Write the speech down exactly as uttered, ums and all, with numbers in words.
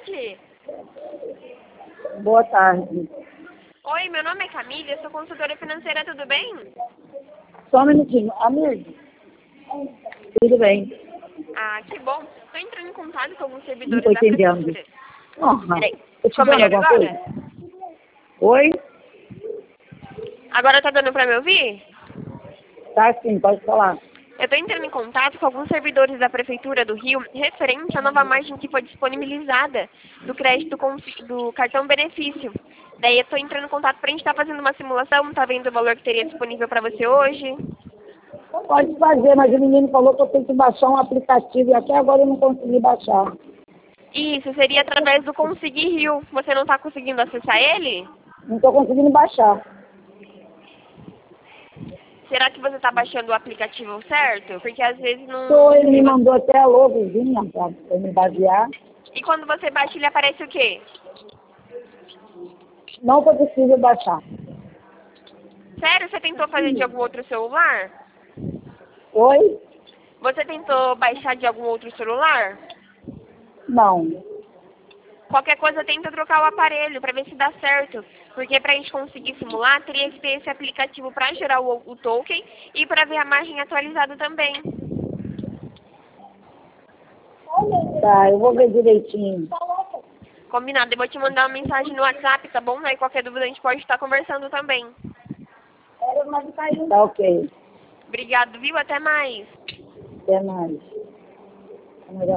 tarde. Boa tarde. Oi, meu nome é Camila, eu sou consultora financeira, tudo bem? Só um minutinho. Amigo, tudo bem? Ah, que bom. Estou entrando em contato com alguns Não servidores estou da entendendo. prefeitura. Uhum. Peraí, Eu te ficou dando melhor alguma agora? coisa? Oi? Agora tá dando pra me ouvir? Tá sim, pode falar. Eu estou entrando em contato com alguns servidores da Prefeitura do Rio referente à nova margem que foi disponibilizada do crédito com, do cartão benefício. Daí eu estou entrando em contato para a gente estar fazendo uma simulação, tá vendo o valor que teria disponível para você hoje? Pode fazer, mas o menino falou que eu tenho que baixar um aplicativo e até agora eu não consegui baixar. Isso, seria através do Conseguir Rio. Você não está conseguindo acessar ele? Não estou conseguindo baixar. Será que você está baixando o aplicativo certo? Porque às vezes não... Tô, ele me mandou até a logozinha para eu me basear. E quando você baixa, ele aparece o quê? Não foi possível baixar. Sério? Você tentou fazer de algum outro celular? Oi? Você tentou baixar de algum outro celular? Não. Qualquer coisa tenta trocar o aparelho para ver se dá certo. Porque para a gente conseguir simular, teria que ter esse aplicativo para gerar o, o token e para ver a margem atualizada também. Tá, eu vou ver direitinho. Combinado. Eu vou te mandar uma mensagem no WhatsApp, tá bom? Aí qualquer dúvida a gente pode estar conversando também. Tá ok. Obrigado, viu? Até mais. Até mais.